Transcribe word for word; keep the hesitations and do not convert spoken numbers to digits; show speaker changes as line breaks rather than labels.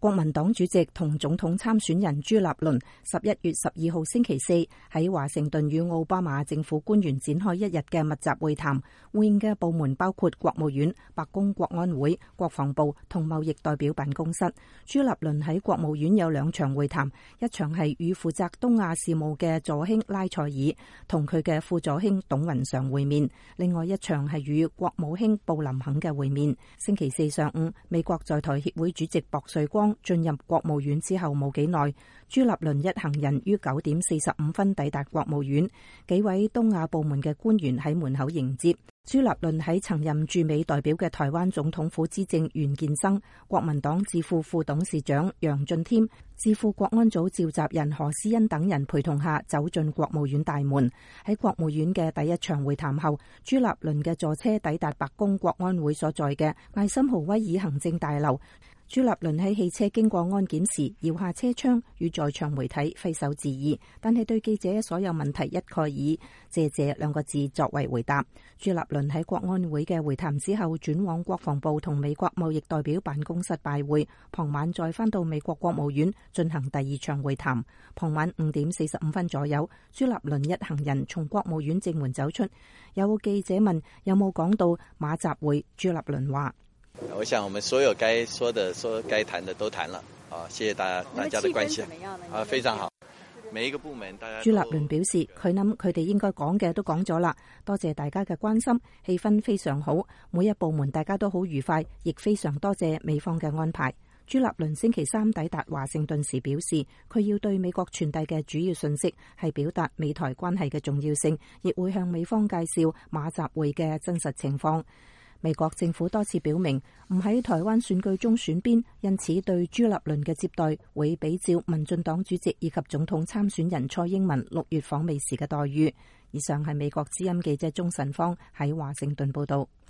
國民黨主席同總統參選人朱立倫十一月十二號星期四喺華盛頓與奧巴馬政府官員展開一日嘅密集會談，會見嘅部門包括國務院、白宮國安會、國防部同貿易代表辦公室。朱立倫喺國務院有兩場會談，一場係與負責東亞事務嘅助卿拉塞爾同佢嘅副助卿董雲常會面，另外一場係與國務卿布林肯嘅會面。星期四上午，美國在台協會主席薄瑞光進入國務院之後冇幾耐，朱立倫一行人於九點四十五分抵達國務院，幾位東亞部門嘅官員喺門口迎接。朱立倫喺曾任駐美代表嘅台灣總統府資政袁建生、國民黨智庫副董事長楊俊添、智庫國安組召集人何思欣等人陪同下走進國務院大門。喺國務院嘅第一場會談後，朱立倫嘅座車抵達白宮國安會所在嘅艾森豪威爾行政大樓。朱立倫喺汽車經過安檢時搖下車窗，與在場媒體揮手致意，但係對記者所有問題一概以謝謝兩個字作為回答。朱立倫喺國安會嘅會談之後轉往國防部同美國貿易代表辦公室拜會，傍晚再返到美國國務院進行第二場會談。傍晚五點四十五分左右，朱立倫一行人從國務院正門走出，有記者問有冇講到馬習會，朱立倫話：
我想我們所有該說的、說該談的都談了，啊，謝謝大家大家的關心，啊，非常好。每一個部門，大家。
朱立倫表示，佢諗佢哋應該講嘅都講咗啦，多謝大家嘅關心，氣氛非常好，每一部門大家都好愉快，亦非常多謝美方嘅安排。朱立倫星期三抵達華盛頓時表示，佢要對美國傳遞嘅主要信息係表達美台關係嘅重要性，亦會向美方介紹馬習會嘅真實情況。美國政府多次表明唔喺台灣選舉中選邊，因此對朱立倫嘅接待會比照民進黨主席以及總統參選人蔡英文六月訪美時嘅待遇。以上係美國之音記者鍾晨芳喺華盛頓報道。